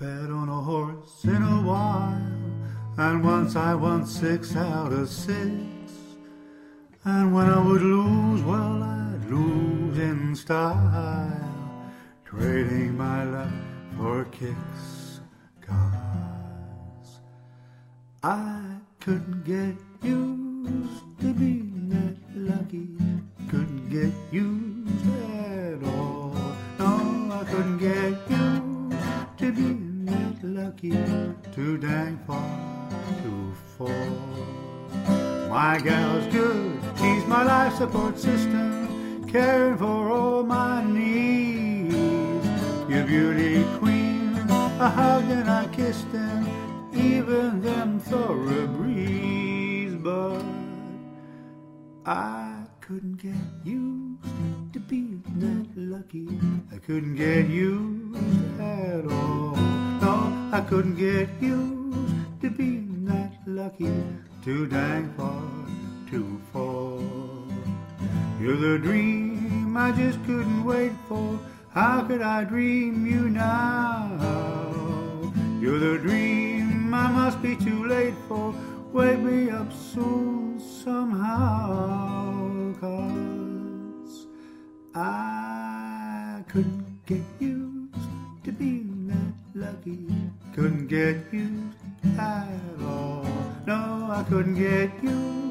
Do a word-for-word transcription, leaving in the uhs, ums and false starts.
bet on a horse in a while, and once I won six out of six. And when I would lose, well, I'd lose in style, trading my luck for kicks, 'cause I couldn't get used to being that lucky, couldn't get used at all. No, I couldn't get used to being that lucky, too dang far to fall. My gal's good, she's my life support system, caring for all my needs. Your beauty queen, I hugged and I kissed them, even them thoroughbreeds. But I couldn't get used to being that lucky, I couldn't get used at all. No, I couldn't get used to being that lucky, too dang far to fall. You're the dream I just couldn't wait for, how could I dream you now? You're the dream I must be too late for, wake me up soon somehow, 'cause I couldn't get used to being that lucky, couldn't get used at all. No, I couldn't get used